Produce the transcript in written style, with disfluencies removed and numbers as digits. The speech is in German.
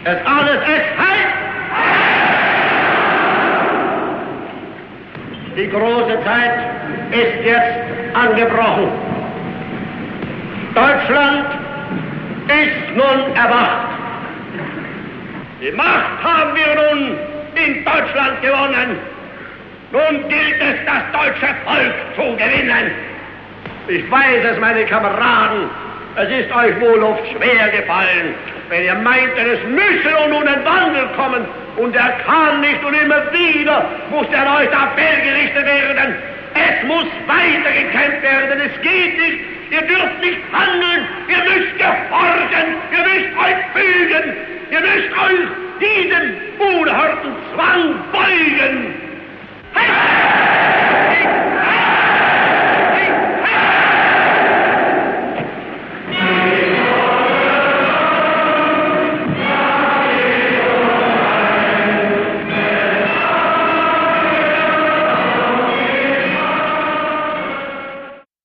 Es alles ist Heil! Die große Zeit ist jetzt angebrochen. Deutschland ist nun erwacht. Die Macht haben wir nun in Deutschland gewonnen. Nun gilt es, das deutsche Volk zu gewinnen. Ich weiß es, meine Kameraden, es ist euch wohl oft schwer gefallen, wenn ihr meintet, es müsse nun ein Wandel kommen, und er kann nicht, und immer wieder muss erneut Appell gerichtet werden. Es muss weitergekämpft werden, es geht nicht, ihr dürft nicht handeln, ihr müsst